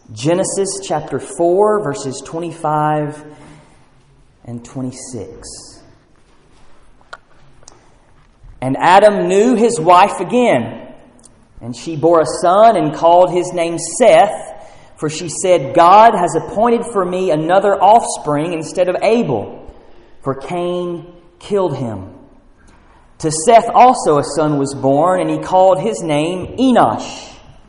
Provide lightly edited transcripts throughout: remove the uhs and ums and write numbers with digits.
Genesis chapter 4, verses 25 and 26. And Adam knew his wife again, and she bore a son and called his name Seth, for she said, God has appointed for me another offspring instead of Abel, for Cain killed him. To Seth also a son was born, and he called his name Enosh.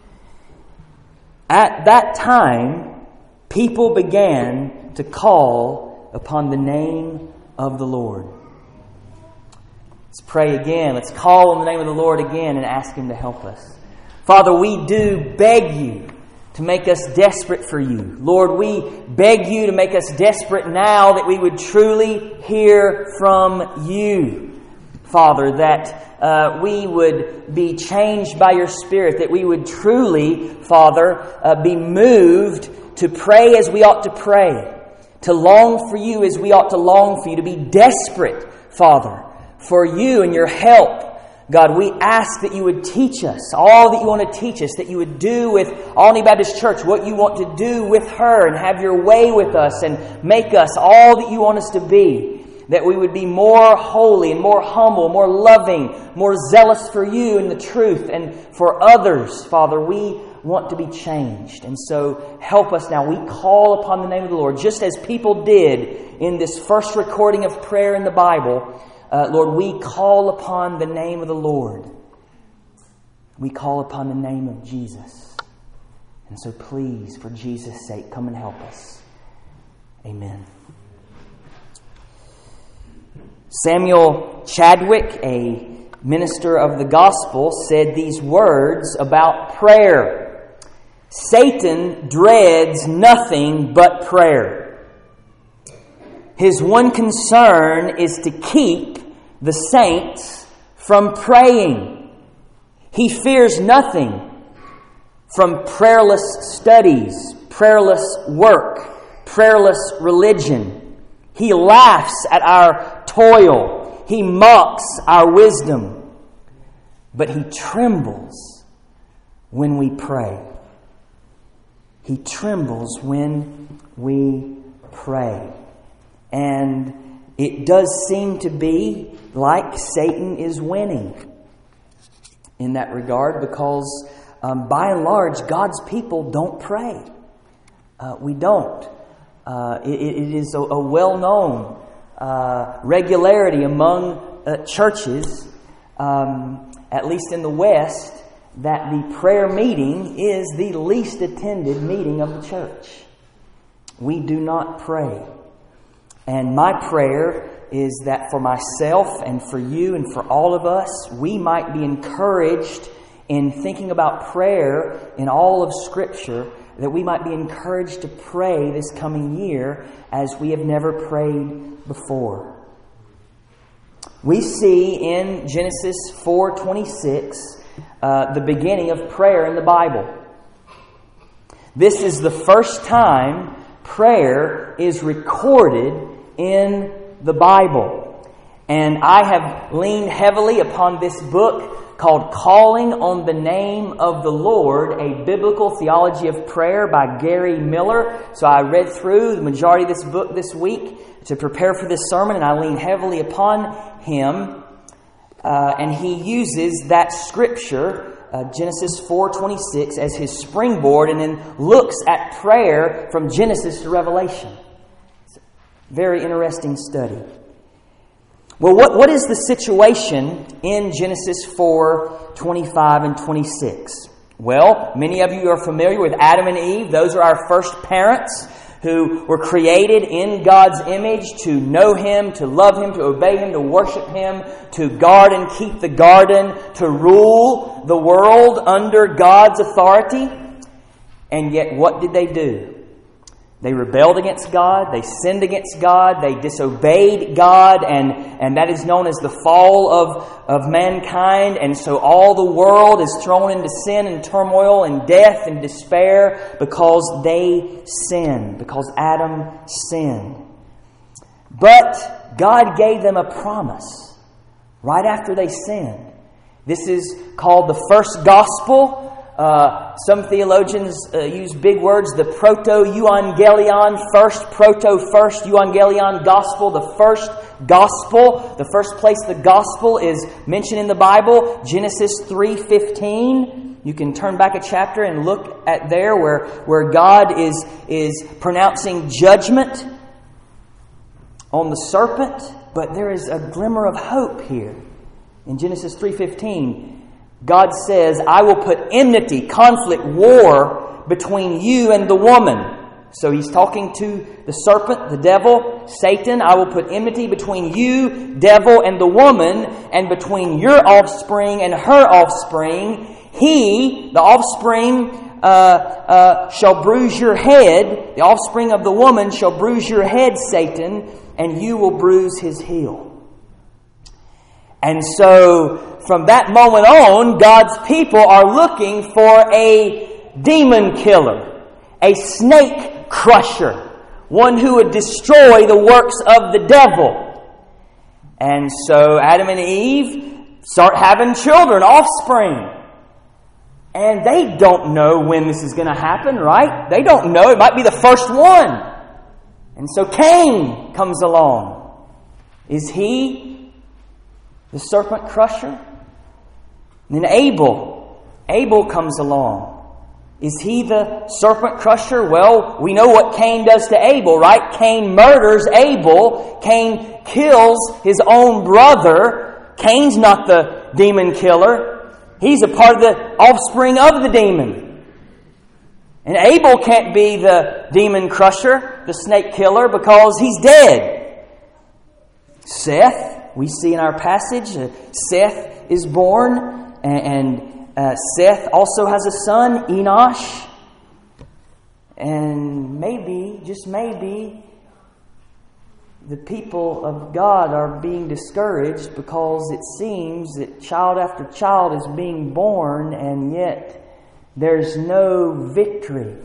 At that time, people began to call upon the name of the Lord. Let's pray again. Let's call on the name of the Lord again and ask Him to help us. Father, we do beg You to make us desperate for You. Lord, we beg You to make us desperate now that we would truly hear from You. Father, that we would be changed by Your Spirit, that we would truly, Father, be moved to pray as we ought to pray, to long for You as we ought to long for You, to be desperate, Father, for You and Your help. God, we ask that You would teach us all that You want to teach us, that You would do with Alney Baptist Church what You want to do with her, and have Your way with us and make us all that You want us to be. That we would be more holy and more humble, more loving, more zealous for You and the truth and for others. Father, we want to be changed. And so help us now. We call upon the name of the Lord, just as people did in this first recording of prayer in the Bible. Lord, we call upon the name of the Lord. We call upon the name of Jesus. And so please, for Jesus' sake, come and help us. Amen. Samuel Chadwick, a minister of the gospel, said these words about prayer. Satan dreads nothing but prayer. His one concern is to keep the saints from praying. He fears nothing from prayerless studies, prayerless work, prayerless religion. He laughs at our toil. He mocks our wisdom. But He trembles when we pray. He trembles when we pray. And it does seem to be like Satan is winning in that regard, because by and large, God's people don't pray. We don't. It is a well-known regularity among churches, at least in the West, that the prayer meeting is the least attended meeting of the church. We do not pray. And my prayer is that for myself and for you and for all of us, we might be encouraged in thinking about prayer in all of Scripture, that we might be encouraged to pray this coming year as we have never prayed before. We see in Genesis 4:26 the beginning of prayer in the Bible. This is the first time prayer is recorded in the Bible. And I have leaned heavily upon this book called Calling on the Name of the Lord, a Biblical Theology of Prayer by Gary Miller. So I read through the majority of this book this week to prepare for this sermon, and I lean heavily upon him. And he uses that scripture, Genesis 4:26, as his springboard, and then looks at prayer from Genesis to Revelation. It's a very interesting study. Well, what is the situation in Genesis 4:25 and 26? Well, many of you are familiar with Adam and Eve. Those are our first parents who were created in God's image to know Him, to love Him, to obey Him, to worship Him, to guard and keep the garden, to rule the world under God's authority. And yet, what did they do? They rebelled against God, they sinned against God, they disobeyed God, and that is known as the fall of mankind. And so all the world is thrown into sin and turmoil and death and despair because they sinned, because Adam sinned. But God gave them a promise right after they sinned. This is called the first gospel Some theologians use big words, the proto-euangelion, first euangelion gospel, the first gospel. The first place the gospel is mentioned in the Bible, Genesis 3:15. You can turn back a chapter and look at there where God is pronouncing judgment on the serpent. But there is a glimmer of hope here. In Genesis 3:15, God says, I will put enmity, conflict, war between you and the woman. So He's talking to the serpent, the devil, Satan. I will put enmity between you, devil, and the woman, and between your offspring and her offspring. He, the offspring, shall bruise your head. The offspring of the woman shall bruise your head, Satan, and you will bruise his heel. And so, from that moment on, God's people are looking for a demon killer, a snake crusher, one who would destroy the works of the devil. And so, Adam and Eve start having children, offspring. And they don't know when this is going to happen, right? They don't know. It might be the first one. And so Cain comes along. Is he the serpent crusher? And then Abel comes along. Is he the serpent crusher? Well, we know what Cain does to Abel, right? Cain murders Abel. Cain kills his own brother. Cain's not the demon killer. He's a part of the offspring of the demon. And Abel can't be the demon crusher, the snake killer, because he's dead. Seth, we see in our passage, Seth is born, and Seth also has a son, Enosh. And maybe, just maybe, the people of God are being discouraged because it seems that child after child is being born and yet there's no victory.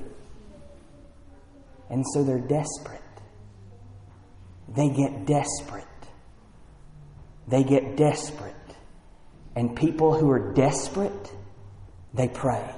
And so they're desperate. They get desperate. They get desperate. And people who are desperate, they pray.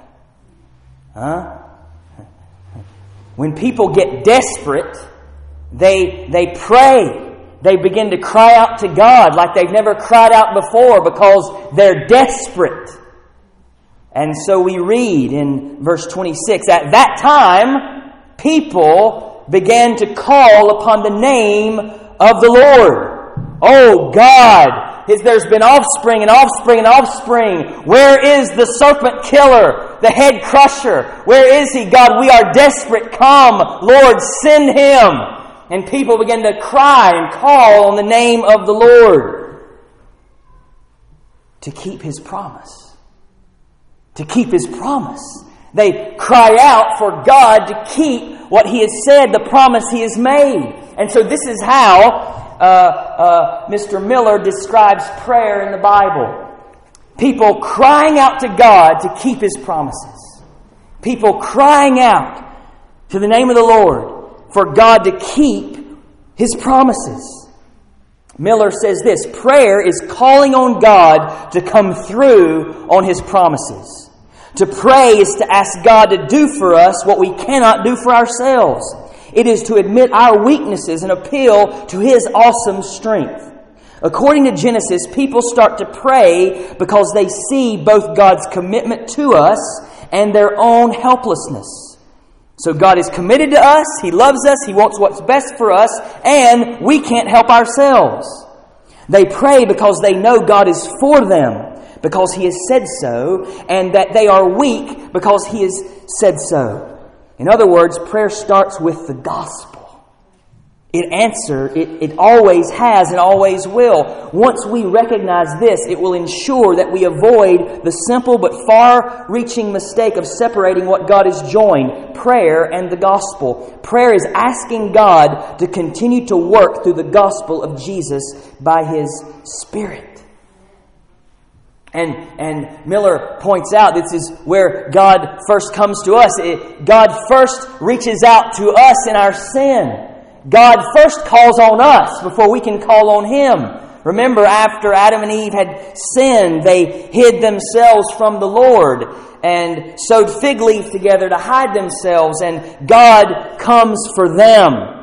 When people get desperate, They pray. They begin to cry out to God like they've never cried out before because they're desperate. And so we read in verse 26, at that time, people began to call upon the name of the Lord. Oh God, there's been offspring and offspring and offspring. Where is the serpent killer, the head crusher? Where is he? God, we are desperate. Come, Lord, send him. And people began to cry and call on the name of the Lord to keep His promise. To keep His promise. They cry out for God to keep what He has said, the promise He has made. And so this is how Mr. Miller describes prayer in the Bible. People crying out to God to keep His promises. People crying out to the name of the Lord for God to keep His promises. Miller says this, prayer is calling on God to come through on His promises. To pray is to ask God to do for us what we cannot do for ourselves. It is to admit our weaknesses and appeal to His awesome strength. According to Genesis, people start to pray because they see both God's commitment to us and their own helplessness. So God is committed to us, He loves us, He wants what's best for us, and we can't help ourselves. They pray because they know God is for them, because He has said so, and that they are weak because He has said so. In other words, prayer starts with the gospel. It always has and always will. Once we recognize this, it will ensure that we avoid the simple but far-reaching mistake of separating what God has joined, prayer and the gospel. Prayer is asking God to continue to work through the gospel of Jesus by His Spirit. And Miller points out this is where God first comes to us. God first reaches out to us in our sin. God first calls on us before we can call on Him. Remember, after Adam and Eve had sinned, they hid themselves from the Lord and sewed fig leaf together to hide themselves, and God comes for them.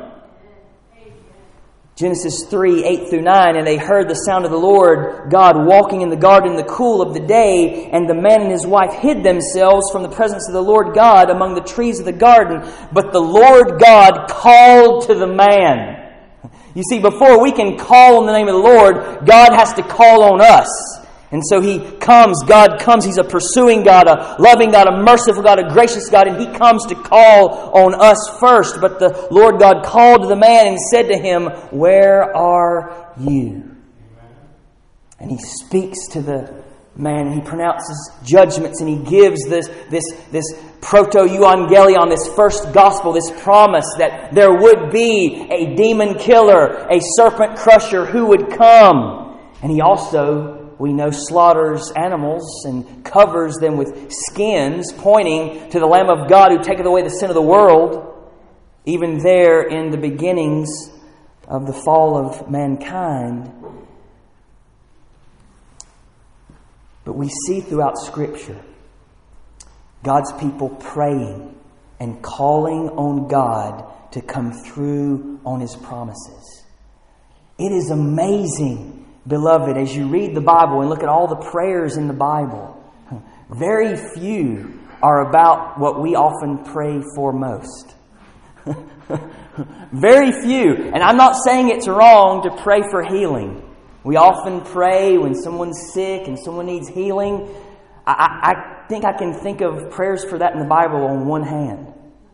Genesis 3, 8 through 9, and they heard the sound of the Lord God walking in the garden in the cool of the day, and the man and his wife hid themselves from the presence of the Lord God among the trees of the garden. But the Lord God called to the man. You see, before we can call on the name of the Lord, God has to call on us. And so He comes, God comes. He's a pursuing God, a loving God, a merciful God, a gracious God, and He comes to call on us first. But the Lord God called to the man and said to him, "Where are you?" And He speaks to the man, and He pronounces judgments, and He gives this proto-euangelion, this first gospel, this promise that there would be a demon killer, a serpent crusher who would come. And He also, we know, slaughters animals and covers them with skins, pointing to the Lamb of God who taketh away the sin of the world, even there in the beginnings of the fall of mankind. But we see throughout Scripture God's people praying and calling on God to come through on His promises. It is amazing, beloved, as you read the Bible and look at all the prayers in the Bible, very few are about what we often pray for most. Very few. And I'm not saying it's wrong to pray for healing. We often pray when someone's sick and someone needs healing. I think I can think of prayers for that in the Bible on one hand.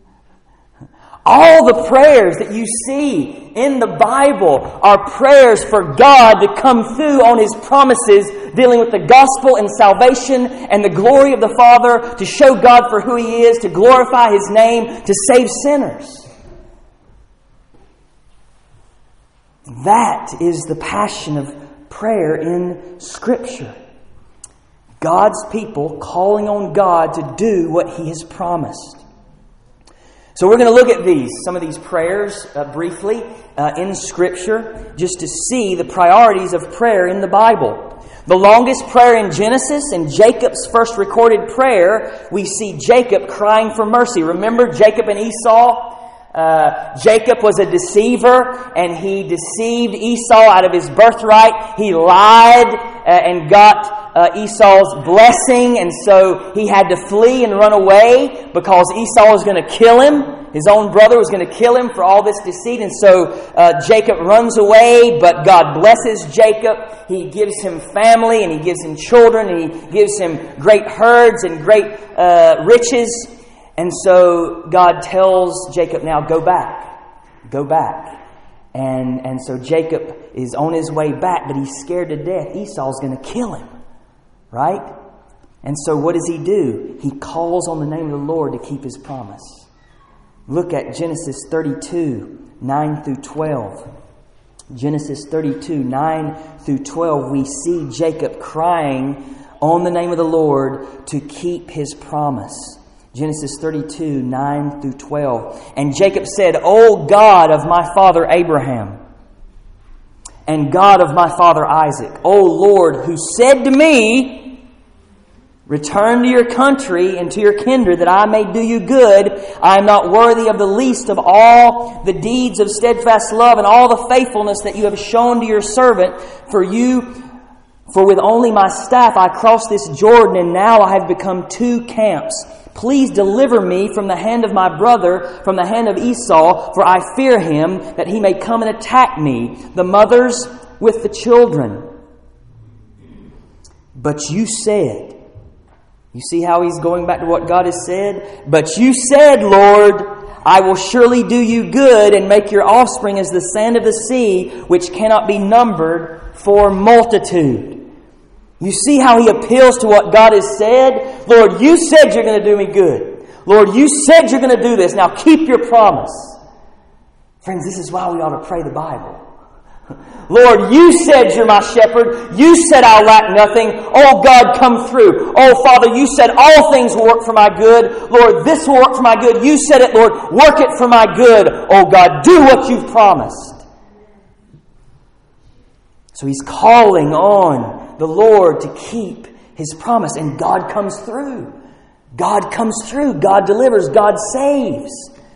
All the prayers that you see in the Bible are prayers for God to come through on His promises, dealing with the gospel and salvation and the glory of the Father, to show God for who He is, to glorify His name, to save sinners. That is the passion of prayer in Scripture. God's people calling on God to do what He has promised. So we're going to look at some of these prayers briefly in Scripture, just to see the priorities of prayer in the Bible. The longest prayer in Genesis, and Jacob's first recorded prayer, we see Jacob crying for mercy. Remember Jacob and Esau? Jacob was a deceiver, and he deceived Esau out of his birthright. He lied and got Esau's blessing, and so he had to flee and run away because Esau was going to kill him. His own brother was going to kill him for all this deceit, and so Jacob runs away, but God blesses Jacob. He gives him family, and He gives him children, and He gives him great herds and great riches. And so God tells Jacob, now go back. Go back. And so Jacob is on his way back, but he's scared to death. Esau's going to kill him. Right? And so what does he do? He calls on the name of the Lord to keep His promise. Look at Genesis 32, 9 through 12. Genesis 32, 9 through 12, we see Jacob crying on the name of the Lord to keep His promise. Genesis 32, 9 through 12. And Jacob said, O God of my father Abraham, and God of my father Isaac, O Lord, who said to me, return to your country and to your kindred, that I may do you good. I am not worthy of the least of all the deeds of steadfast love and all the faithfulness that you have shown to your servant. For with only my staff I crossed this Jordan, and now I have become two camps. Please deliver me from the hand of my brother, from the hand of Esau, for I fear him, that he may come and attack me, the mothers with the children. But you said, you see how he's going back to what God has said? But you said, Lord, I will surely do you good and make your offspring as the sand of the sea, which cannot be numbered for multitude. You see how he appeals to what God has said? Lord, you said you're going to do me good. Lord, you said you're going to do this. Now keep your promise. Friends, this is why we ought to pray the Bible. Lord, you said you're my shepherd. You said I'll lack nothing. Oh God, come through. Oh Father, you said all things will work for my good. Lord, this will work for my good. You said it, Lord. Work it for my good. Oh God, do what you've promised. So he's calling on the Lord to keep His promise. And God comes through. God comes through. God delivers. God saves.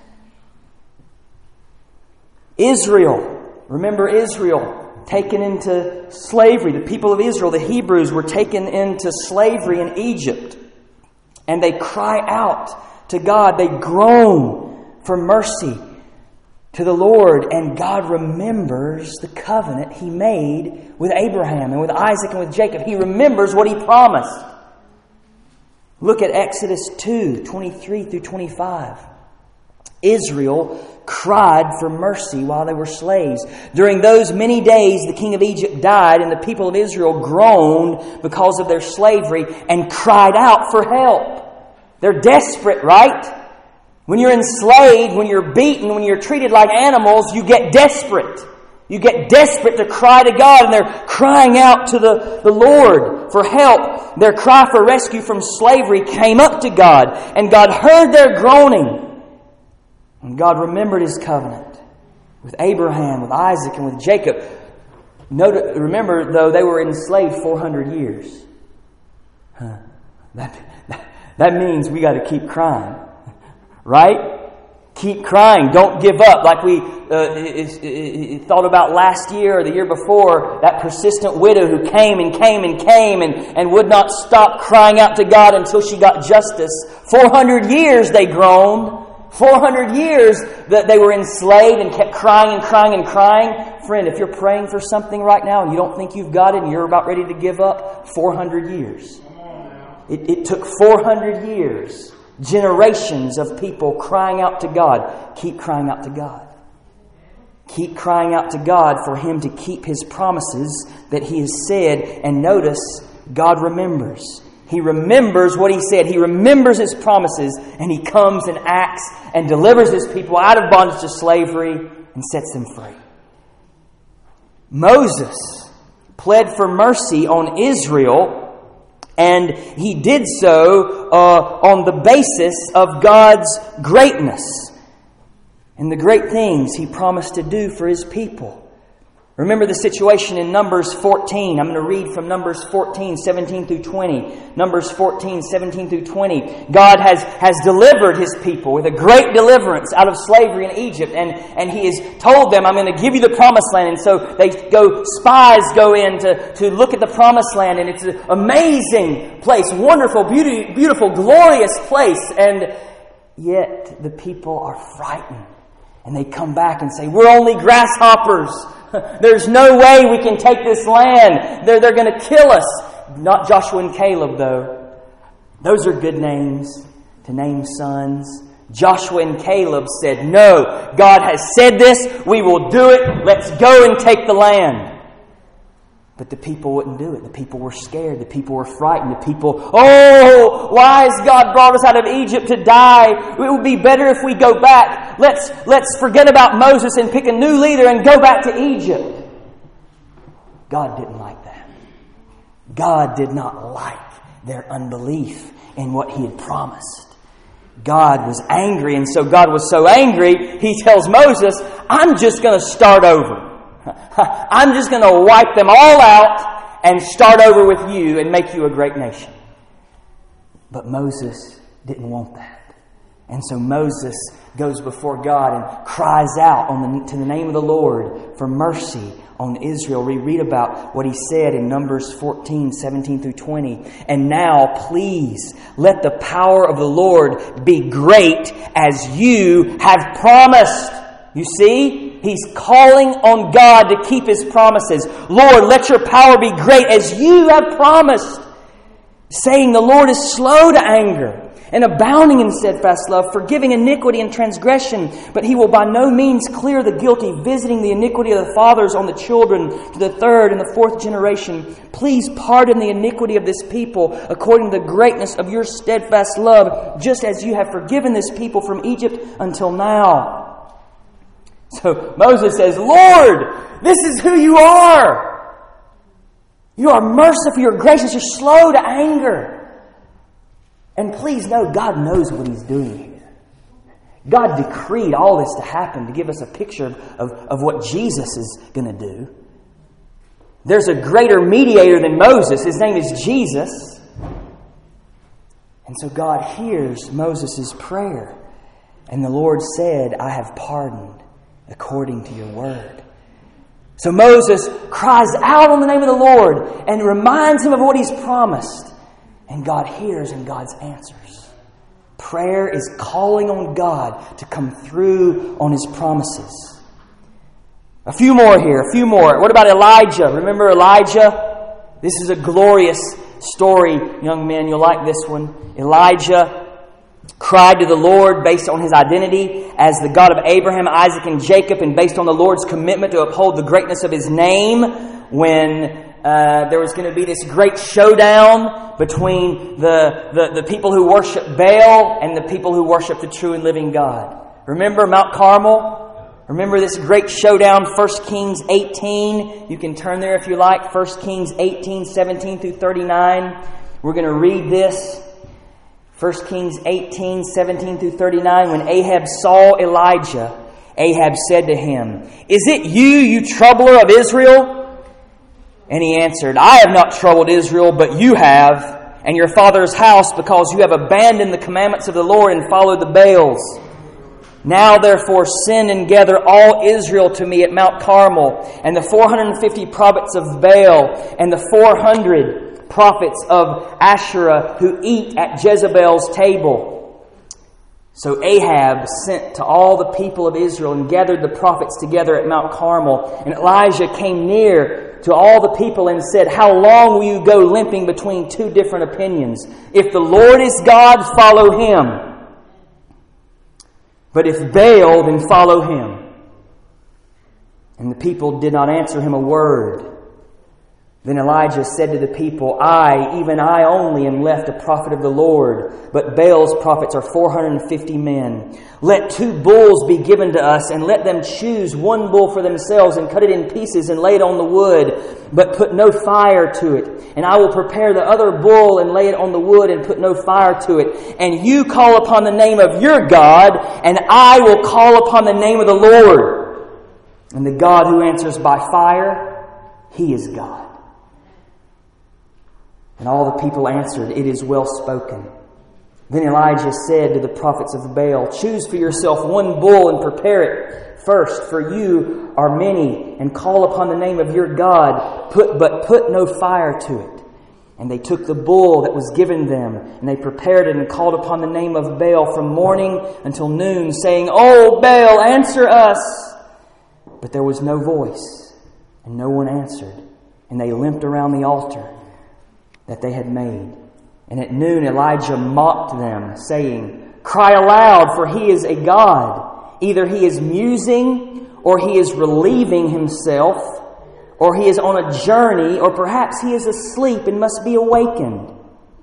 Israel. Remember Israel, taken into slavery. The people of Israel, the Hebrews, were taken into slavery in Egypt. And they cry out to God. They groan for mercy to the Lord, and God remembers the covenant He made with Abraham and with Isaac and with Jacob. He remembers what He promised. Look at Exodus 2, 23 through 25. Israel cried for mercy while they were slaves. During those many days, the king of Egypt died, and the people of Israel groaned because of their slavery and cried out for help. They're desperate, right? When you're enslaved, when you're beaten, when you're treated like animals, you get desperate. You get desperate to cry to God, and they're crying out to the Lord for help. Their cry for rescue from slavery came up to God, and God heard their groaning. And God remembered His covenant with Abraham, with Isaac, and with Jacob. Remember, though, they were enslaved 400 years. That means we got to keep crying. Right? Keep crying. Don't give up. Like we thought about last year or the year before, that persistent widow who came and would not stop crying out to God until she got justice. 400 years they groaned. 400 years that they were enslaved and kept crying and crying and crying. Friend, if you're praying for something right now and you don't think you've got it and you're about ready to give up, 400 years. It took 400 years. Generations of people crying out to God. Keep crying out to God. Keep crying out to God for Him to keep His promises that He has said. And notice, God remembers. He remembers what He said. He remembers His promises, and He comes and acts and delivers His people out of bondage to slavery and sets them free. Moses pled for mercy on Israel, and he did so on the basis of God's greatness and the great things He promised to do for His people. Remember the situation in Numbers 14. I'm going to read from Numbers 14, 17 through 20. Numbers 14, 17 through 20. God has delivered His people with a great deliverance out of slavery in Egypt. And He has told them, I'm going to give you the promised land. And so spies go in to look at the promised land. And it's an amazing place, wonderful, beautiful, glorious place. And yet the people are frightened. And they come back and say, we're only grasshoppers. There's no way we can take this land. They're going to kill us. Not Joshua and Caleb, though. Those are good names to name sons. Joshua and Caleb said, no, God has said this. We will do it. Let's go and take the land. But the people wouldn't do it. The people were scared. The people were frightened. The people, why has God brought us out of Egypt to die? It would be better if we go back. Let's forget about Moses and pick a new leader and go back to Egypt. God didn't like that. God did not like their unbelief in what He had promised. God was angry, and so God was so angry, He tells Moses, I'm just going to start over. I'm just going to wipe them all out and start over with you and make you a great nation. But Moses didn't want that. And so Moses goes before God and cries out to the name of the Lord for mercy on Israel. We read about what he said in Numbers 14, 17 through 20. And now, please, let the power of the Lord be great as you have promised. You see? He's calling on God to keep His promises. Lord, let your power be great as you have promised. Saying the Lord is slow to anger and abounding in steadfast love, forgiving iniquity and transgression. But He will by no means clear the guilty, visiting the iniquity of the fathers on the children to the third and the fourth generation. Please pardon the iniquity of this people according to the greatness of your steadfast love, just as you have forgiven this people from Egypt until now. So Moses says, Lord, this is who you are. You are merciful, you're gracious, you're slow to anger. And please know, God knows what He's doing here. God decreed all this to happen to give us a picture of what Jesus is going to do. There's a greater mediator than Moses. His name is Jesus. And so God hears Moses' prayer. And the Lord said, I have pardoned according to your word. So Moses cries out on the name of the Lord and reminds him of what he's promised. And God hears and God answers. Prayer is calling on God to come through on His promises. A few more here, a few more. What about Elijah? Remember Elijah? This is a glorious story, young men. You'll like this one. Elijah cried to the Lord based on his identity as the God of Abraham, Isaac, and Jacob, and based on the Lord's commitment to uphold the greatness of His name when there was going to be this great showdown between the people who worship Baal and the people who worship the true and living God. Remember Mount Carmel? Remember this great showdown, 1 Kings 18. You can turn there if you like. 1 Kings 18, 17 through 39. We're going to read this. 1 Kings 18, 17 through 39. When Ahab saw Elijah, Ahab said to him, Is it you troubler of Israel? And he answered, I have not troubled Israel, but you have, and your father's house, because you have abandoned the commandments of the Lord and followed the Baals. Now therefore send and gather all Israel to me at Mount Carmel, and the 450 prophets of Baal, and the 400 prophets of Asherah who eat at Jezebel's table. So Ahab sent to all the people of Israel and gathered the prophets together at Mount Carmel. And Elijah came near to all the people and said, How long will you go limping between two different opinions? If the Lord is God, follow Him. But if Baal, then follow him. And the people did not answer him a word. Then Elijah said to the people, even I only am left a prophet of the Lord, but Baal's prophets are 450 men. Let 2 bulls be given to us, and let them choose 1 bull for themselves, and cut it in pieces, and lay it on the wood, but put no fire to it. And I will prepare the other bull, and lay it on the wood, and put no fire to it. And you call upon the name of your God, and I will call upon the name of the Lord. And the God who answers by fire, He is God. And all the people answered, It is well spoken. Then Elijah said to the prophets of Baal, Choose for yourself 1 bull and prepare it first, for you are many, and call upon the name of your God, but put no fire to it. And they took the bull that was given them, and they prepared it and called upon the name of Baal from morning until noon, saying, O Baal, answer us! But there was no voice, and no one answered. And they limped around the altar that they had made. And at noon Elijah mocked them, saying, Cry aloud, for he is a god. Either he is musing, or he is relieving himself, or he is on a journey, or perhaps he is asleep and must be awakened.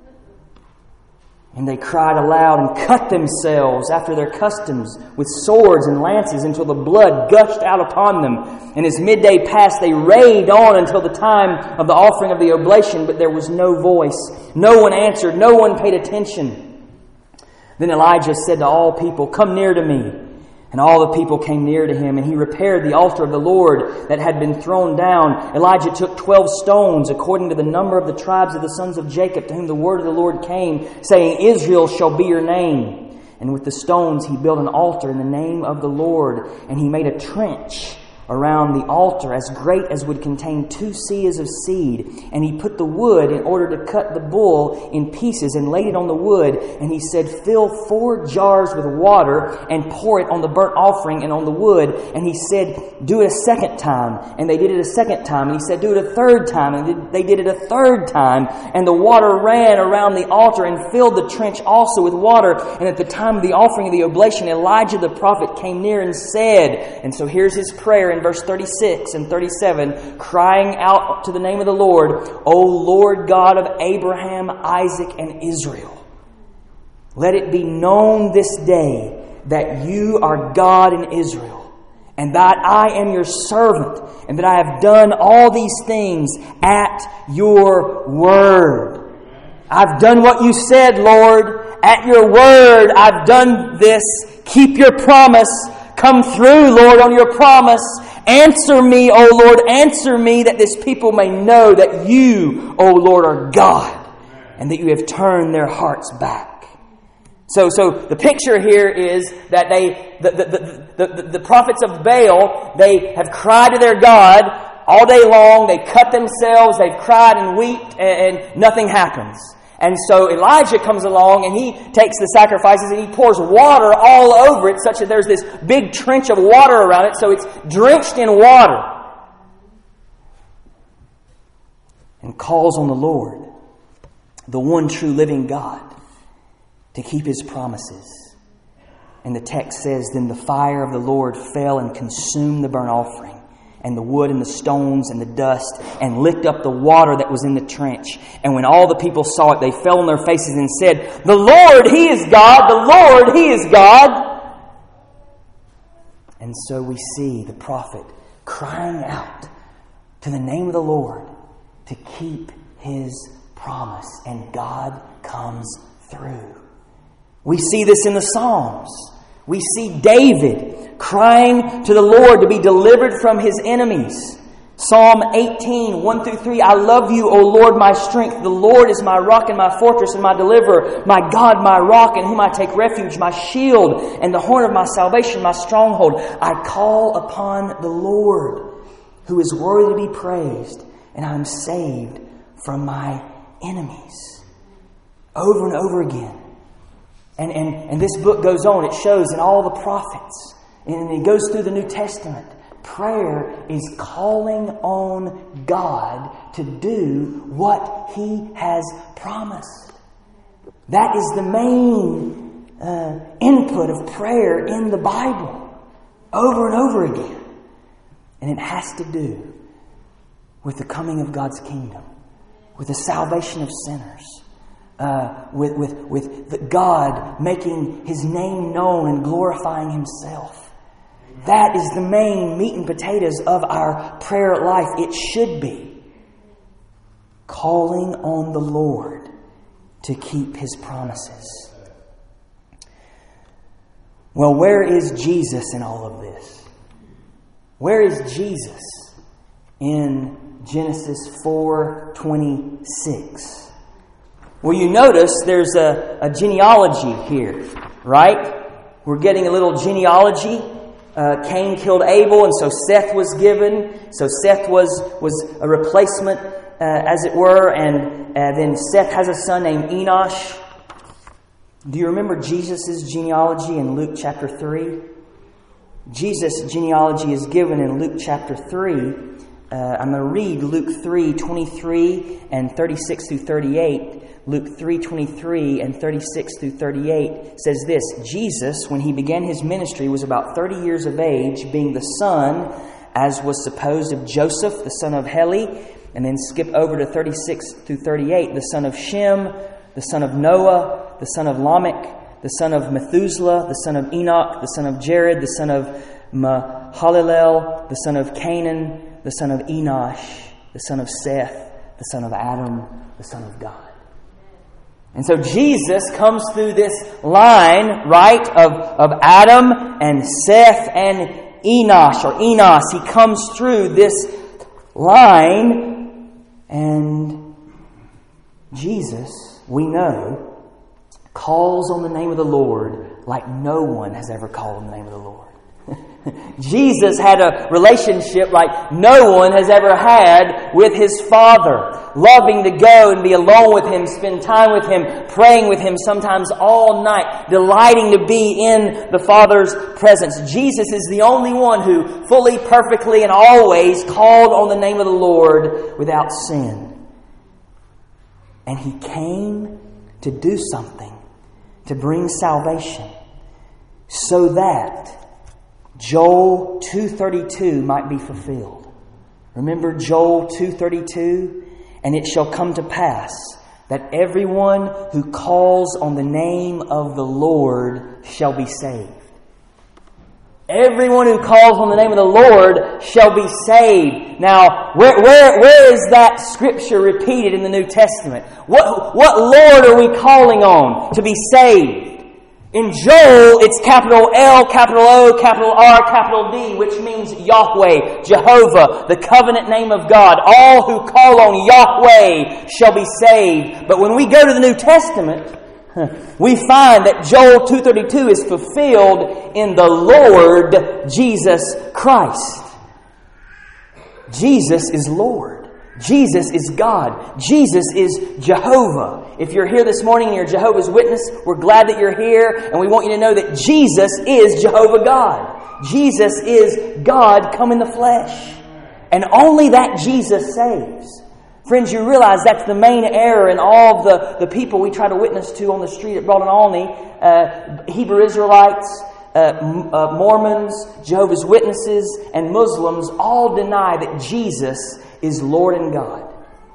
And they cried aloud and cut themselves after their customs with swords and lances until the blood gushed out upon them. And as midday passed, they raved on until the time of the offering of the oblation, but there was no voice. No one answered. No one paid attention. Then Elijah said to all people, Come near to me. And all the people came near to him, and he repaired the altar of the Lord that had been thrown down. Elijah took 12 stones, according to the number of the tribes of the sons of Jacob, to whom the word of the Lord came, saying, Israel shall be your name. And with the stones he built an altar in the name of the Lord, and he made a trench around the altar as great as would contain 2 seahs of seed. And he put the wood in order to cut the bull in pieces and laid it on the wood. And he said, Fill 4 jars with water and pour it on the burnt offering and on the wood. And he said, Do it a second time. And they did it a second time. And he said, Do it a third time. And they did it a third time. And the water ran around the altar and filled the trench also with water. And at the time of the offering of the oblation, Elijah the prophet came near and said, and so here's his prayer in verse 36 and 37, crying out to the name of the Lord, O Lord God of Abraham, Isaac, and Israel, let it be known this day that you are God in Israel, and that I am your servant, and that I have done all these things at your word. I've done what you said, Lord. At your word, I've done this. Keep your promise. Come through, Lord, on your promise. Answer me, O Lord, answer me, that this people may know that You, O Lord, are God, and that You have turned their hearts back. So the picture here is that the prophets of Baal, they have cried to their God all day long. They cut themselves, they've cried and wept, and nothing happens. And so Elijah comes along and he takes the sacrifices and he pours water all over it, such that there's this big trench of water around it, so it's drenched in water. And calls on the Lord, the one true living God, to keep His promises. And the text says, then the fire of the Lord fell and consumed the burnt offering, and the wood and the stones and the dust, and licked up the water that was in the trench. And when all the people saw it, they fell on their faces and said, the Lord, He is God! The Lord, He is God! And so we see the prophet crying out to the name of the Lord to keep His promise. And God comes through. We see this in the Psalms. We see David crying to the Lord to be delivered from his enemies. Psalm 18, 1 through 3. I love You, O Lord, my strength. The Lord is my rock and my fortress and my deliverer. My God, my rock, in whom I take refuge. My shield and the horn of my salvation, my stronghold. I call upon the Lord, who is worthy to be praised. And I am saved from my enemies. Over and over again. And this book goes on. It shows in all the prophets. And it goes through the New Testament. Prayer is calling on God to do what He has promised. That is the main input of prayer in the Bible. Over and over again. And it has to do with the coming of God's kingdom. With the salvation of sinners. With God making His name known and glorifying Himself. That is the main meat and potatoes of our prayer life. It should be calling on the Lord to keep His promises. Well, where is Jesus in all of this? Where is Jesus in Genesis 4:26? Well, you notice there's a genealogy here, right? We're getting a little genealogy. Cain killed Abel, and so Seth was given. So Seth was a replacement, as it were, and then Seth has a son named Enosh. Do you remember Jesus' genealogy in Luke chapter 3? Jesus' genealogy is given in Luke chapter 3. I'm going to read Luke 3:23 and 36 through 38. Luke 3:23 and 36 through 38 says this: Jesus, when He began His ministry, was about 30 years of age, being the son, as was supposed, of Joseph, the son of Heli. And then skip over to 36 through 38, the son of Shem, the son of Noah, the son of Lamech, the son of Methuselah, the son of Enoch, the son of Jared, the son of Mahalalel, the son of Canaan, the son of Enosh, the son of Seth, the son of Adam, the son of God. And so Jesus comes through this line, right, of Adam and Seth and Enosh or Enos. He comes through this line, and Jesus, we know, calls on the name of the Lord like no one has ever called on the name of the Lord. Jesus had a relationship like no one has ever had with His Father. Loving to go and be alone with Him, spend time with Him, praying with Him, sometimes all night, delighting to be in the Father's presence. Jesus is the only one who fully, perfectly, and always called on the name of the Lord without sin. And He came to do something, to bring salvation, so that Joel 2:32 might be fulfilled. Remember Joel 2:32? And it shall come to pass that everyone who calls on the name of the Lord shall be saved. Everyone who calls on the name of the Lord shall be saved. Now, where is that scripture repeated in the New Testament? What Lord are we calling on to be saved? In Joel, it's capital L, capital O, capital R, capital D, which means Yahweh, Jehovah, the covenant name of God. All who call on Yahweh shall be saved. But when we go to the New Testament, we find that Joel 2:32 is fulfilled in the Lord Jesus Christ. Jesus is Lord. Jesus is God. Jesus is Jehovah. If you're here this morning and you're Jehovah's Witness, we're glad that you're here, and we want you to know that Jesus is Jehovah God. Jesus is God come in the flesh. And only that Jesus saves. Friends, you realize that's the main error in all of the people we try to witness to on the street at Broughton Olney. Hebrew Israelites, Mormons, Jehovah's Witnesses, and Muslims all deny that Jesus is Lord and God.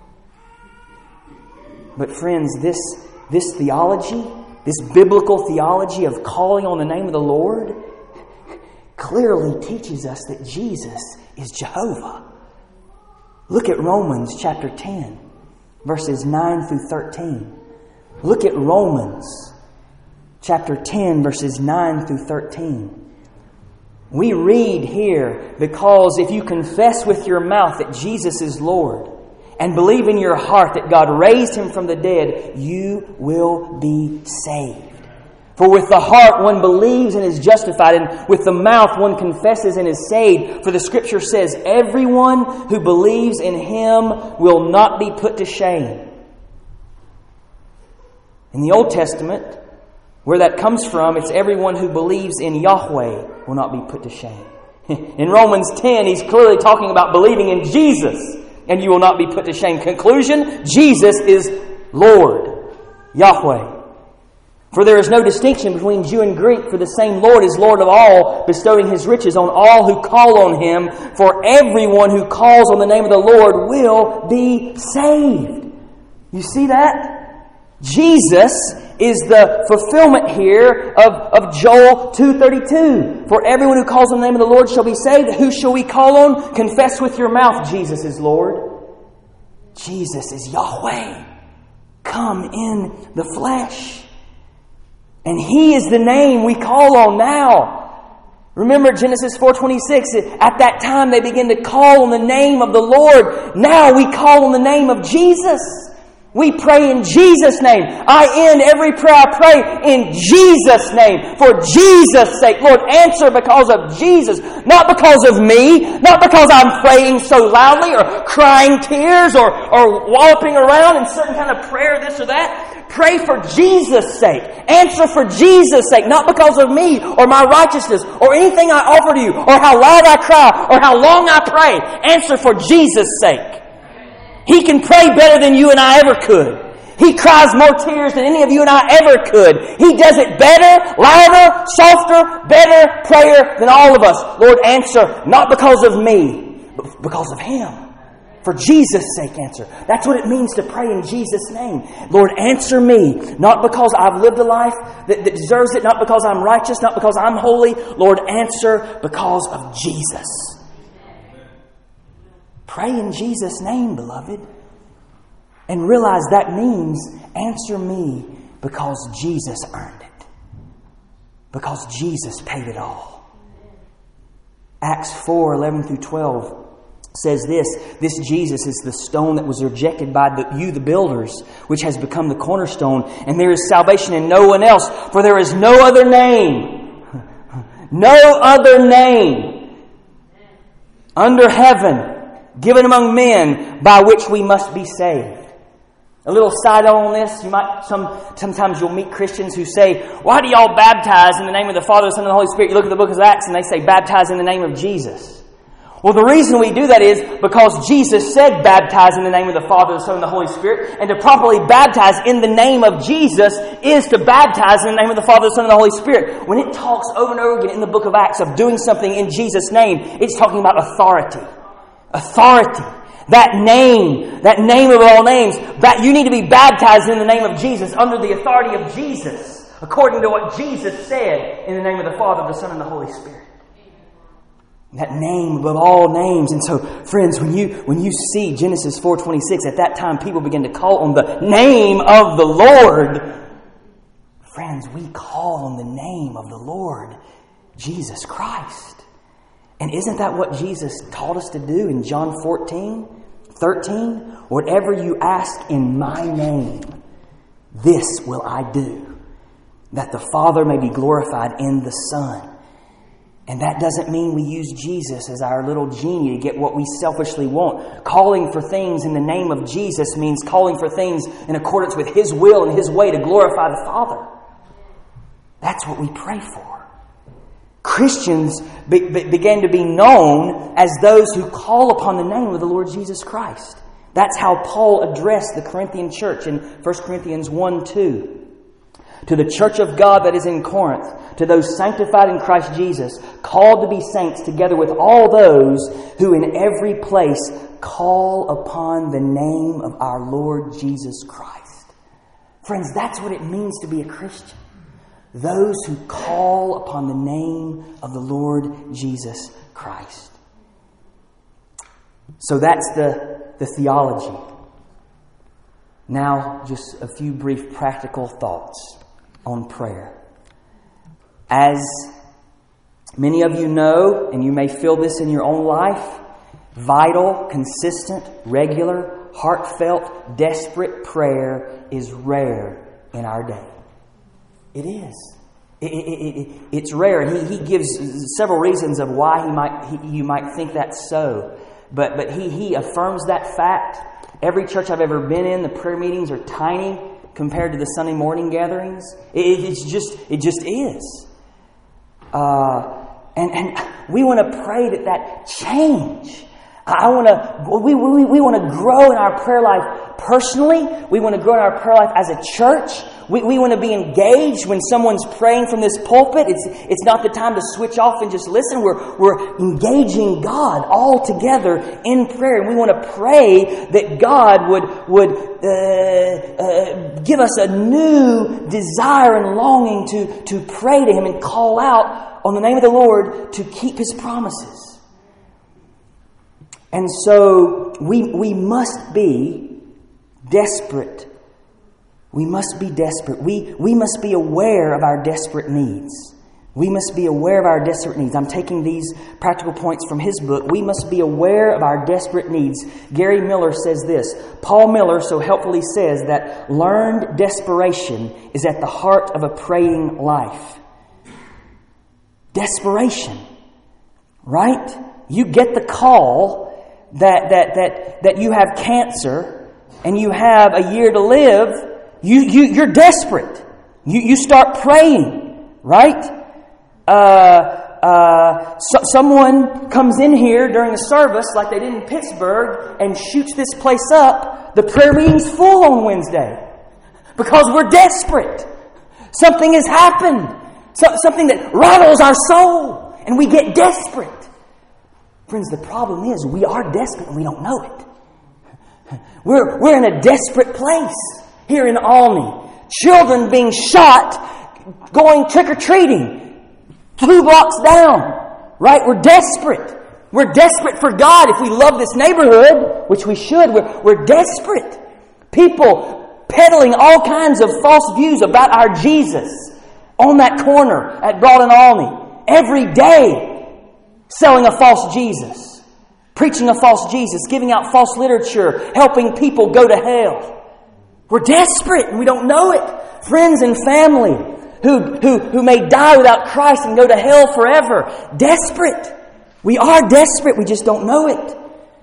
But friends, this theology, this biblical theology of calling on the name of the Lord, clearly teaches us that Jesus is Jehovah. Look at Romans chapter 10, verses 9 through 13. Look at Romans chapter 10, verses 9 through 13. We read here, because if you confess with your mouth that Jesus is Lord and believe in your heart that God raised Him from the dead, you will be saved. For with the heart one believes and is justified, and with the mouth one confesses and is saved. For the Scripture says, everyone who believes in Him will not be put to shame. In the Old Testament, where that comes from, it's everyone who believes in Yahweh will not be put to shame. In Romans 10, he's clearly talking about believing in Jesus, and you will not be put to shame. Conclusion, Jesus is Lord, Yahweh. For there is no distinction between Jew and Greek, for the same Lord is Lord of all, bestowing His riches on all who call on Him. For everyone who calls on the name of the Lord will be saved. You see that? Jesus is the fulfillment here of Joel 2:32. For everyone who calls on the name of the Lord shall be saved. Who shall we call on? Confess with your mouth, Jesus is Lord. Jesus is Yahweh, come in the flesh. And He is the name we call on now. Remember Genesis 4:26. At that time they begin to call on the name of the Lord. Now we call on the name of Jesus. We pray in Jesus' name. I end every prayer I pray in Jesus' name. For Jesus' sake. Lord, answer because of Jesus. Not because of me. Not because I'm praying so loudly or crying tears or walloping around in certain kind of prayer, this or that. Pray for Jesus' sake. Answer for Jesus' sake. Not because of me or my righteousness or anything I offer to you or how loud I cry or how long I pray. Answer for Jesus' sake. He can pray better than you and I ever could. He cries more tears than any of you and I ever could. He does it better, louder, softer, better prayer than all of us. Lord, answer not because of me, but because of Him. For Jesus' sake, answer. That's what it means to pray in Jesus' name. Lord, answer me. Not because I've lived a life that deserves it. Not because I'm righteous. Not because I'm holy. Lord, answer because of Jesus. Pray in Jesus' name, beloved. And realize that means answer me because Jesus earned it. Because Jesus paid it all. Acts 4:11 through 12 says this Jesus is the stone that was rejected by the builders, which has become the cornerstone. And there is salvation in no one else, for there is no other name, no other name under heaven given among men by which we must be saved. A little side note on this, sometimes you'll meet Christians who say, why do y'all baptize in the name of the Father, the Son, and the Holy Spirit? You look at the book of Acts and they say, baptize in the name of Jesus. Well, the reason we do that is because Jesus said baptize in the name of the Father, the Son, and the Holy Spirit. And to properly baptize in the name of Jesus is to baptize in the name of the Father, the Son, and the Holy Spirit. When it talks over and over again in the book of Acts of doing something in Jesus' name, it's talking about authority. Authority. That name of all names, that you need to be baptized in the name of Jesus, under the authority of Jesus, according to what Jesus said, in the name of the Father, the Son, and the Holy Spirit. That name above all names. And so, friends, when you see Genesis 4:26, at that time people begin to call on the name of the Lord. Friends, we call on the name of the Lord Jesus Christ. And isn't that what Jesus taught us to do in John 14:13? Whatever you ask in my name, this will I do, that the Father may be glorified in the Son. And that doesn't mean we use Jesus as our little genie to get what we selfishly want. Calling for things in the name of Jesus means calling for things in accordance with His will and His way to glorify the Father. That's what we pray for. Christians began to be known as those who call upon the name of the Lord Jesus Christ. That's how Paul addressed the Corinthian church in 1 Corinthians 1:2. To the church of God that is in Corinth, to those sanctified in Christ Jesus, called to be saints, together with all those who in every place call upon the name of our Lord Jesus Christ. Friends, that's what it means to be a Christian. Those who call upon the name of the Lord Jesus Christ. So that's the theology. Now, just a few brief practical thoughts on prayer. As many of you know, and you may feel this in your own life, vital, consistent, regular, heartfelt, desperate prayer is rare in our day. It is. It's rare. And he gives several reasons of why you might think that's so. But he affirms that fact. Every church I've ever been in, the prayer meetings are tiny compared to the Sunday morning gatherings. It just is. And we want to pray that change. We want to grow in our prayer life personally. We want to grow in our prayer life as a church. We want to be engaged when someone's praying from this pulpit. It's not the time to switch off and just listen. We're engaging God all together in prayer. And we want to pray that God would give us a new desire and longing to pray to Him and call out on the name of the Lord to keep His promises. And so we must be desperate. We must be desperate. We must be aware of our desperate needs. We must be aware of our desperate needs. I'm taking these practical points from his book. We must be aware of our desperate needs. Gary Miller says this. Paul Miller so helpfully says that learned desperation is at the heart of a praying life. Desperation. Right? You get the call that you have cancer and you have a year to live. You're desperate. You start praying, right? Someone comes in here during a service like they did in Pittsburgh and shoots this place up. The prayer meeting's full on Wednesday because we're desperate. Something has happened. Something that rattles our soul and we get desperate. Friends, the problem is we are desperate and we don't know it. We're in a desperate place here in Olney. Children being shot going trick-or-treating 2 blocks down. Right? We're desperate. We're desperate for God. If we love this neighborhood, which we should, we're desperate. People peddling all kinds of false views about our Jesus on that corner at Broad and Olney. Every day selling a false Jesus. Preaching a false Jesus. Giving out false literature. Helping people go to hell. We're desperate and we don't know it. Friends and family who may die without Christ and go to hell forever. Desperate. We are desperate. We just don't know it.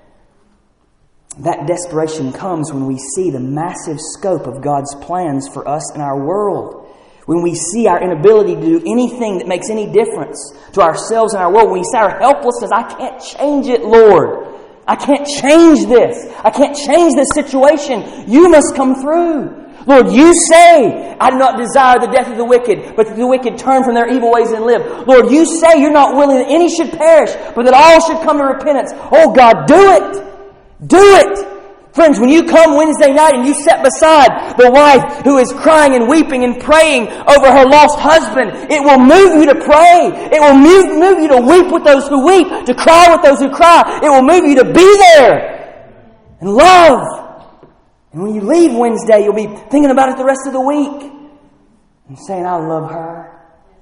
That desperation comes when we see the massive scope of God's plans for us in our world. When we see our inability to do anything that makes any difference to ourselves and our world. When we see our helplessness. I can't change it, Lord. I can't change this. I can't change this situation. You must come through. Lord, you say, I do not desire the death of the wicked, but that the wicked turn from their evil ways and live. Lord, you say you're not willing that any should perish, but that all should come to repentance. Oh God, do it. Do it. Friends, when you come Wednesday night and you sit beside the wife who is crying and weeping and praying over her lost husband, it will move you to pray. It will move you to weep with those who weep, to cry with those who cry. It will move you to be there and love. And when you leave Wednesday, you'll be thinking about it the rest of the week. and saying, I love her.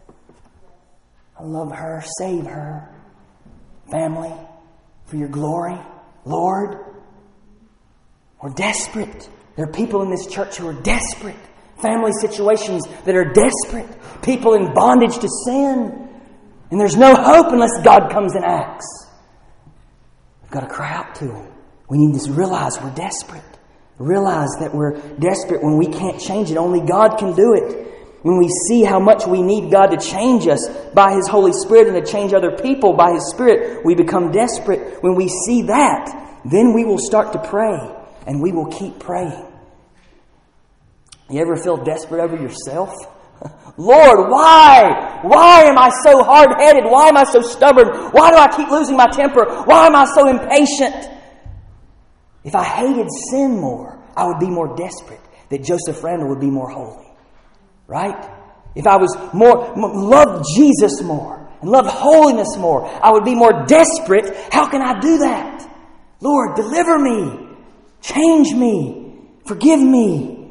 I love her. Save her. Family, for your glory. Lord, we're desperate. There are people in this church who are desperate. Family situations that are desperate. People in bondage to sin. And there's no hope unless God comes and acts. We've got to cry out to Him. We need to realize we're desperate. Realize that we're desperate when we can't change it. Only God can do it. When we see how much we need God to change us by His Holy Spirit and to change other people by His Spirit, we become desperate. When we see that, then we will start to pray. And we will keep praying. You ever feel desperate over yourself? Lord, why? Why am I so hard-headed? Why am I so stubborn? Why do I keep losing my temper? Why am I so impatient? If I hated sin more, I would be more desperate that Joseph Randall would be more holy. Right? If I was loved Jesus more and loved holiness more, I would be more desperate. How can I do that? Lord, deliver me. Change me. Forgive me.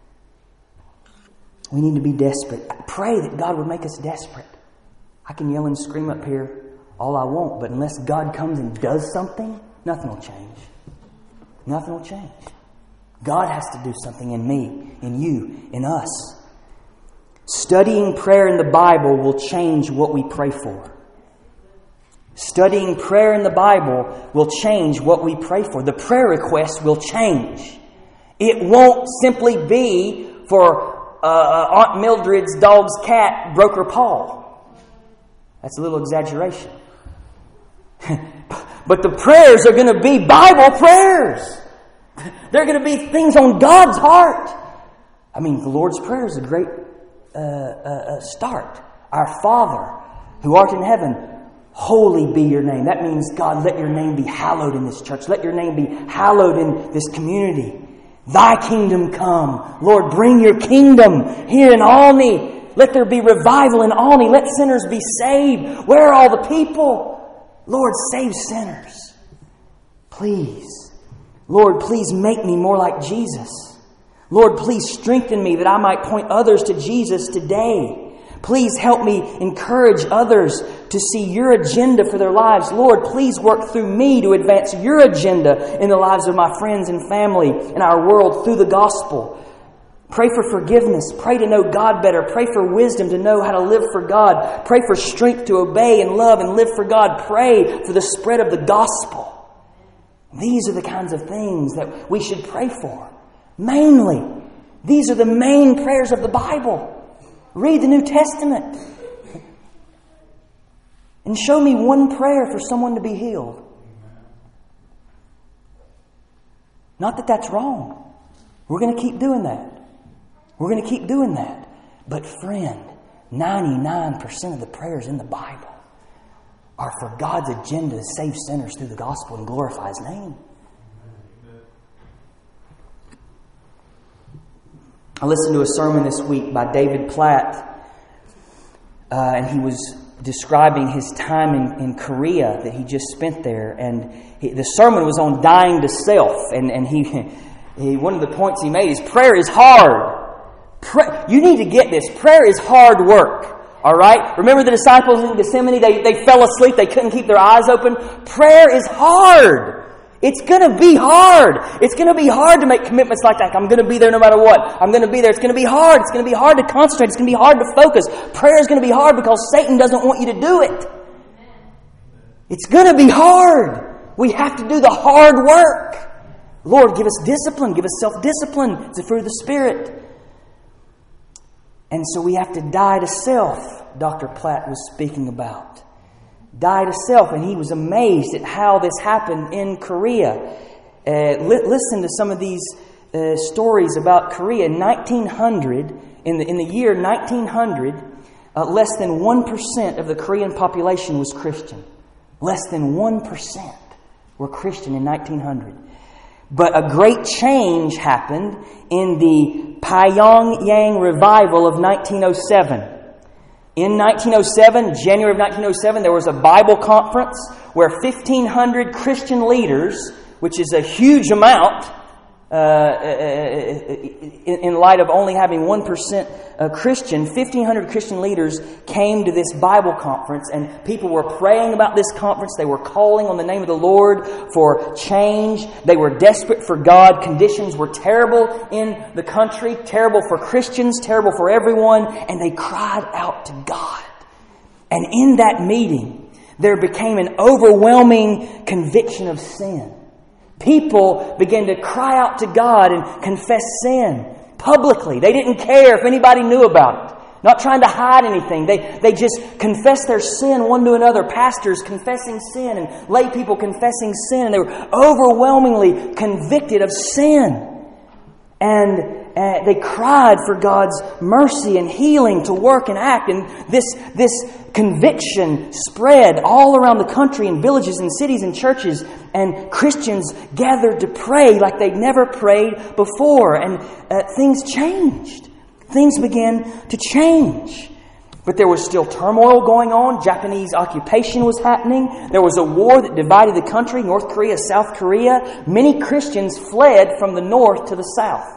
We need to be desperate. Pray that God would make us desperate. I can yell and scream up here all I want, but unless God comes and does something, nothing will change. Nothing will change. God has to do something in me, in you, in us. Studying prayer in the Bible will change what we pray for. Studying prayer in the Bible will change what we pray for. The prayer request will change. It won't simply be for Aunt Mildred's dog's cat broke her paw. That's a little exaggeration. But the prayers are going to be Bible prayers. They're going to be things on God's heart. I mean, the Lord's Prayer is a great start. Our Father, who art in heaven, holy be your name. That means, God, let your name be hallowed in this church. Let your name be hallowed in this community. Thy kingdom come. Lord, bring your kingdom here in Alney. Let there be revival in Alney. Let sinners be saved. Where are all the people? Lord, save sinners. Please. Lord, please make me more like Jesus. Lord, please strengthen me that I might point others to Jesus today. Please help me encourage others to see your agenda for their lives. Lord, please work through me to advance your agenda in the lives of my friends and family in our world through the gospel. Pray for forgiveness. Pray to know God better. Pray for wisdom to know how to live for God. Pray for strength to obey and love and live for God. Pray for the spread of the gospel. These are the kinds of things that we should pray for. Mainly, these are the main prayers of the Bible. Read the New Testament. And show me one prayer for someone to be healed. Not that that's wrong. We're going to keep doing that. We're going to keep doing that. But friend, 99% of the prayers in the Bible are for God's agenda to save sinners through the gospel and glorify His name. I listened to a sermon this week by David Platt, and he was describing his time in Korea that he just spent there. And the sermon was on dying to self. And he one of the points he made is prayer is hard. You need to get this. Prayer is hard work. All right? Remember the disciples in Gethsemane? They fell asleep. They couldn't keep their eyes open. Prayer is hard. It's going to be hard. It's going to be hard to make commitments like that. I'm going to be there no matter what. I'm going to be there. It's going to be hard. It's going to be hard to concentrate. It's going to be hard to focus. Prayer is going to be hard because Satan doesn't want you to do it. It's going to be hard. We have to do the hard work. Lord, give us discipline. Give us self-discipline. It's the fruit of the Spirit. And so we have to die to self, Dr. Platt was speaking about. Die to self, and he was amazed at how this happened in Korea. Listen to some of these stories about Korea. In 1900, in the year 1900, less than 1% of the Korean population was Christian. Less than 1% were Christian in 1900. But a great change happened in the Pyongyang revival of 1907. In 1907, January of 1907, there was a Bible conference where 1,500 Christian leaders, which is a huge amount, in light of only having 1% Christian, 1,500 Christian leaders came to this Bible conference, and people were praying about this conference. They were calling on the name of the Lord for change. They were desperate for God. Conditions were terrible in the country, terrible for Christians, terrible for everyone, and they cried out to God. And in that meeting, there became an overwhelming conviction of sin. People began to cry out to God and confess sin publicly. They didn't care if anybody knew about it. Not trying to hide anything. They just confessed their sin one to another. Pastors confessing sin and lay people confessing sin. And they were overwhelmingly convicted of sin. And they cried for God's mercy and healing to work and act. And this conviction spread all around the country in villages and cities and churches. And Christians gathered to pray like they'd never prayed before. And things changed. Things began to change. But there was still turmoil going on. Japanese occupation was happening. There was a war that divided the country, North Korea, South Korea. Many Christians fled from the north to the south.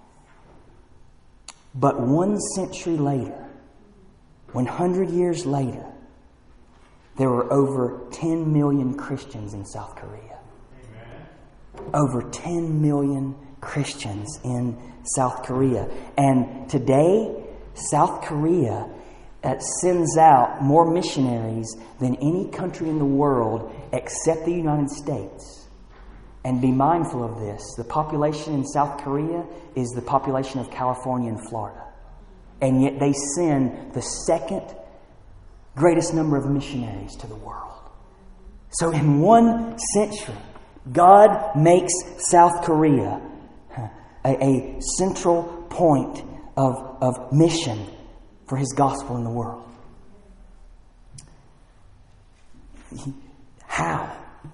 But 1 century later, 100 years later, there were over 10 million Christians in South Korea. Amen. Over 10 million Christians in South Korea. And today, South Korea sends out more missionaries than any country in the world except the United States. And be mindful of this. The population in South Korea is the population of California and Florida. And yet they send the second greatest number of missionaries to the world. So in 1 century, God makes South Korea a central point of mission for His gospel in the world. How?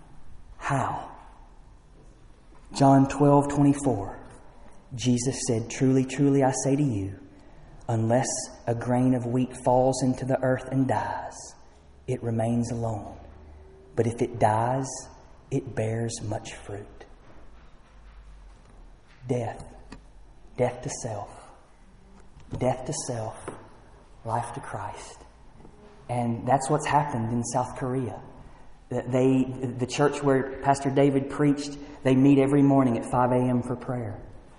John 12:24. Jesus said, "Truly, truly, I say to you, unless a grain of wheat falls into the earth and dies, it remains alone. But if it dies, it bears much fruit." Death to self. Death to self, life to Christ. And that's what's happened in South Korea. The church where Pastor David preached, they meet every morning at 5 a.m. for prayer.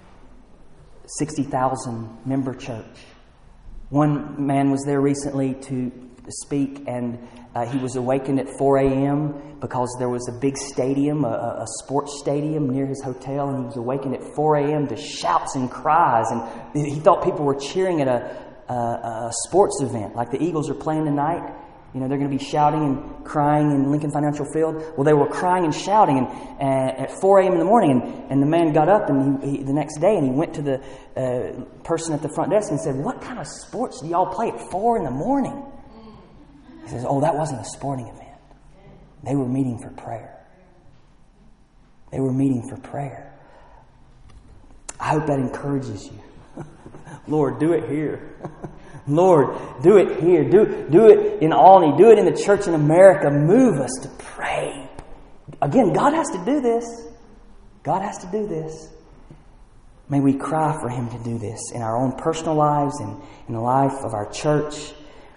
60,000 member church. One man was there recently to speak, and he was awakened at 4 a.m. because there was a big stadium, a sports stadium near his hotel, and he was awakened at 4 a.m. to shouts and cries, and he thought people were cheering at a sports event, like the Eagles are playing tonight. You know, they're going to be shouting and crying in Lincoln Financial Field. Well, they were crying and shouting at 4 a.m. in the morning. And the man got up and the next day and he went to the person at the front desk and said, "What kind of sports do y'all play at 4 in the morning?" He says, "Oh, that wasn't a sporting event. They were meeting for prayer." They were meeting for prayer. I hope that encourages you. Lord, do it here. Lord, do it here. Do it in Albany. Do it in the church in America. Move us to pray. Again, God has to do this. God has to do this. May we cry for Him to do this in our own personal lives and in the life of our church.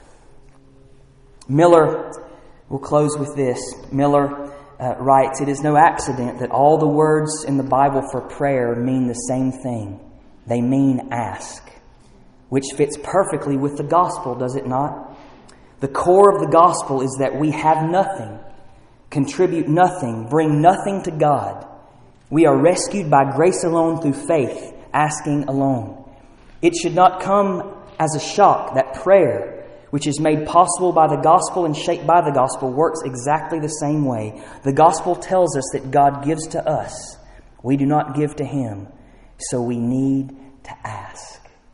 Miller, we'll close with this. Miller writes, "It is no accident that all the words in the Bible for prayer mean the same thing. They mean ask, which fits perfectly with the gospel, does it not? The core of the gospel is that we have nothing, contribute nothing, bring nothing to God. We are rescued by grace alone through faith, asking alone. It should not come as a shock that prayer, which is made possible by the gospel and shaped by the gospel, works exactly the same way. The gospel tells us that God gives to us. We do not give to Him, so we need to ask.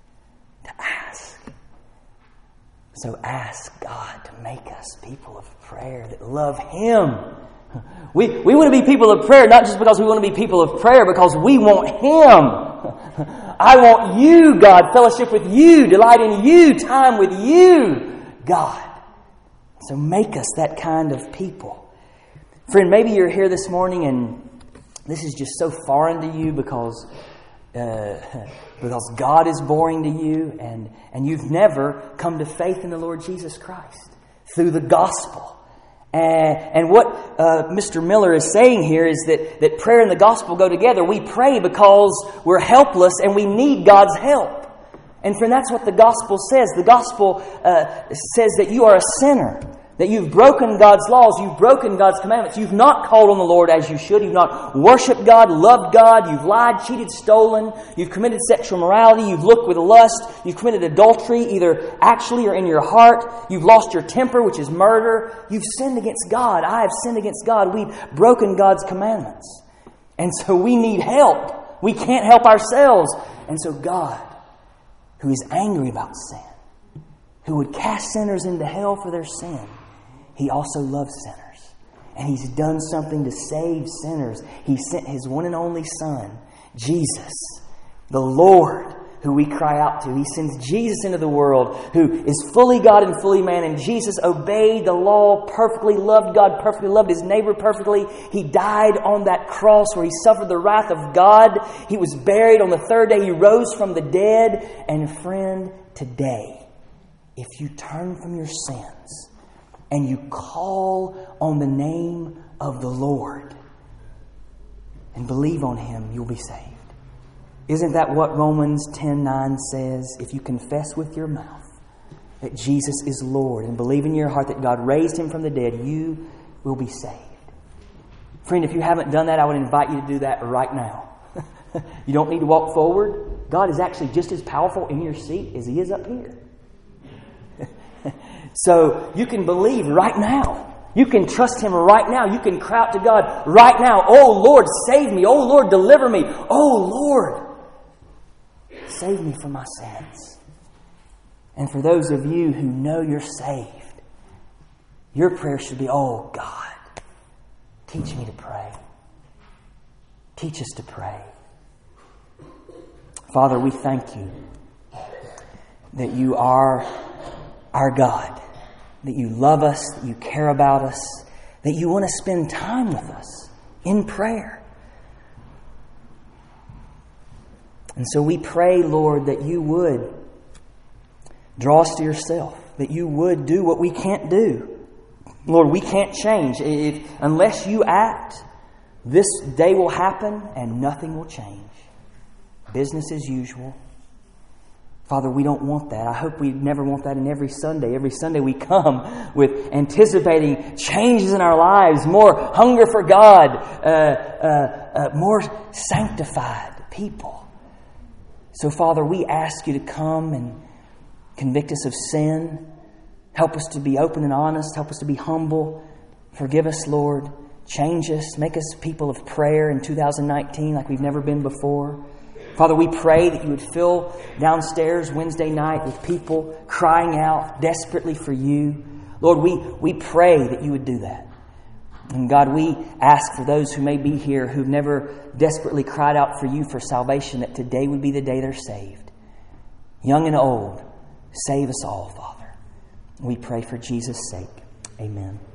So ask God to make us people of prayer that love Him. We want to be people of prayer not just because we want to be people of prayer, because we want Him. I want you, God, fellowship with you, delight in you, time with you, God. So make us that kind of people. Friend, maybe you're here this morning and this is just so foreign to you because God is boring to you, and you've never come to faith in the Lord Jesus Christ through the gospel. And what Mr. Miller is saying here is that prayer and the gospel go together. We pray because we're helpless and we need God's help. And friend, that's what the gospel says. The gospel says that you are a sinner, that you've broken God's laws, you've broken God's commandments, you've not called on the Lord as you should, you've not worshipped God, loved God, you've lied, cheated, stolen, you've committed sexual immorality, you've looked with lust, you've committed adultery, either actually or in your heart, you've lost your temper, which is murder, you've sinned against God. I have sinned against God. We've broken God's commandments. And so we need help. We can't help ourselves. And so God, who is angry about sin, who would cast sinners into hell for their sin, He also loves sinners. And He's done something to save sinners. He sent His one and only Son, Jesus, the Lord, who we cry out to. He sends Jesus into the world, who is fully God and fully man. And Jesus obeyed the law perfectly, loved God perfectly, loved His neighbor perfectly. He died on that cross where He suffered the wrath of God. He was buried. On the third day He rose from the dead. And friend, today, if you turn from your sins and you call on the name of the Lord and believe on Him, you'll be saved. Isn't that what Romans 10:9 says? If you confess with your mouth that Jesus is Lord and believe in your heart that God raised Him from the dead, you will be saved. Friend, if you haven't done that, I would invite you to do that right now. You don't need to walk forward. God is actually just as powerful in your seat as He is up here. So you can believe right now. You can trust Him right now. You can cry out to God right now. Oh Lord, save me. Oh Lord, deliver me. Oh Lord, save me from my sins. And for those of you who know you're saved, your prayer should be, oh God, teach me to pray. Teach us to pray. Father, we thank You that You are our God, that You love us, that You care about us, that You want to spend time with us in prayer. And so we pray, Lord, that You would draw us to Yourself, that You would do what we can't do. Lord, we can't change. Unless You act, this day will happen and nothing will change. Business as usual. Father, we don't want that. I hope we never want that in every Sunday. Every Sunday we come with anticipating changes in our lives, more hunger for God, more sanctified people. So, Father, we ask You to come and convict us of sin. Help us to be open and honest. Help us to be humble. Forgive us, Lord. Change us. Make us people of prayer in 2019 like we've never been before. Father, we pray that You would fill downstairs Wednesday night with people crying out desperately for You. Lord, we pray that You would do that. And God, we ask for those who may be here who've never desperately cried out for You for salvation, that today would be the day they're saved. Young and old, save us all, Father. We pray for Jesus' sake. Amen.